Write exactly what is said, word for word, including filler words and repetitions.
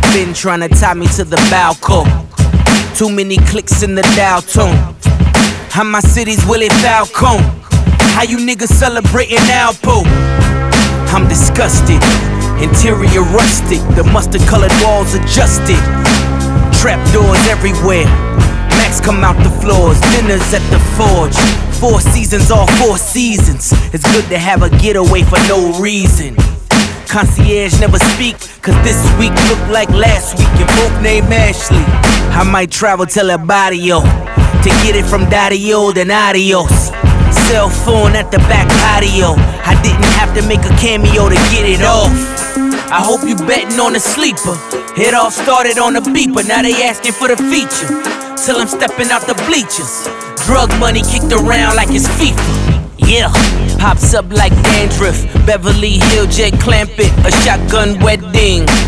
been trying to tie me to the balcony. Too many clicks in the dial tone. How my city's Willie Falcone. How you niggas celebrating Alpo? I'm disgusted. Interior rustic. The mustard colored walls adjusted. Trap doors everywhere. Max come out the floors. Dinners at the forge. Four seasons, all four seasons. It's good to have a getaway for no reason. Concierge never speak, cause this week looked like last week. And both named Ashley. I might travel till El Barrio to get it from Dario, then adios. Cell phone at the back patio. I didn't have to make a cameo to get it off. I hope you betting on a sleeper. It all started on a beeper, now they asking for the feature. Till I'm stepping out the bleachers. Drug money kicked around like it's FIFA. Yeah, pops up like dandruff. Beverly Hill jet clamp it. A shotgun wedding.